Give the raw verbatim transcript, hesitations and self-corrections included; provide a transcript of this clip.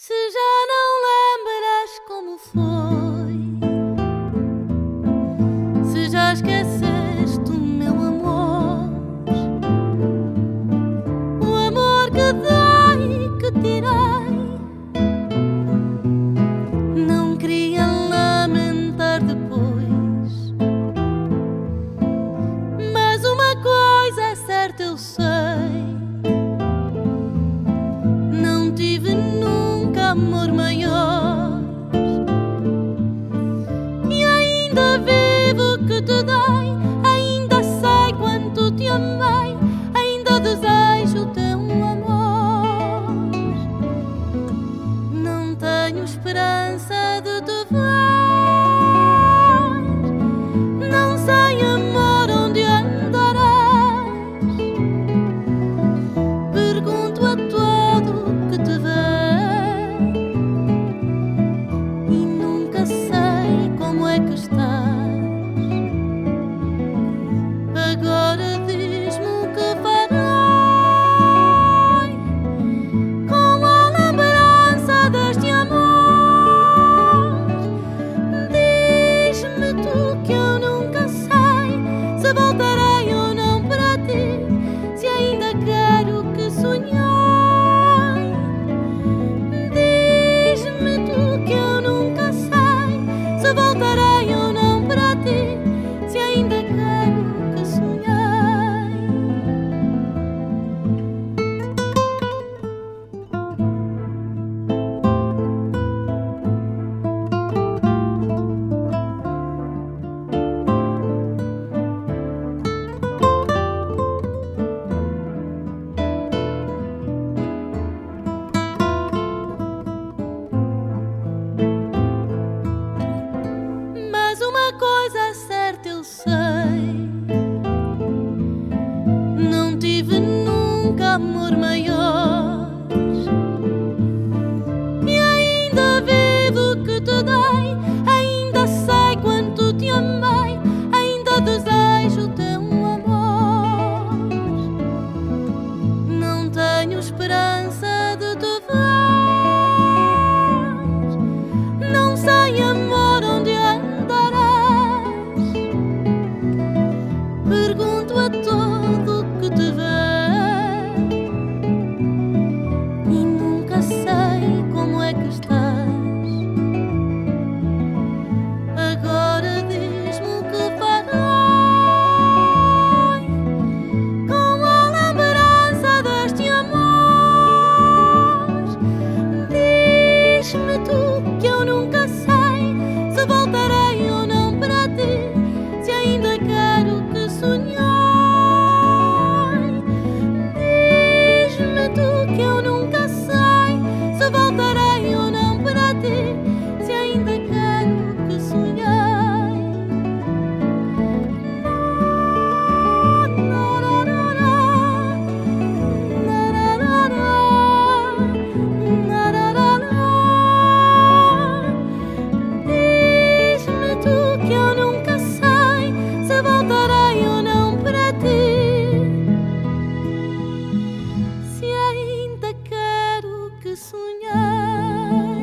Se já não lembras como foi, se já esqueceste o meu amor, o amor que dei, que tirei, não queria lamentar depois. Mas uma coisa é certa, eu sei, não tive nunca amor maior, e ainda vivo que te dei, ainda sei quanto te amei, ainda desejo o teu amor. Não tenho esperança de te ver, não sei, amor, onde andarás. Pergunto a todo que te vê e nunca sei como é que estás. Agora diz-me o que farei com a lembrança deste amor. Diz-me tu que eu nunca sei se voltarei ou não para ti, se ainda quero que sonhei. Diz-me tu que eu nunca sei se voltarei ou não para ti, se ainda quero que sonhei. Mas uma coisa é certa, eu sei, não tive nunca amor maior, e ainda vivo que te dei, ainda sei quanto te amei, ainda desejo o teu amor. Não tenho esperança de te ver, não sei, amor, onde andarás. Pergunto a todo que te vê e nunca sei como é que estás. Agora diz-me o que farei com a lembrança deste amor. Diz-me tu que eu nunca sei se voltarei ou não para ti, se ainda quero que sonhei. Diz-me tu que eu nunca sei se voltarei ou não para ti, se ainda quero que sonhei. Diz-me tu que eu nunca sei se voltarei ou não para ti, se ainda quero que sonhei.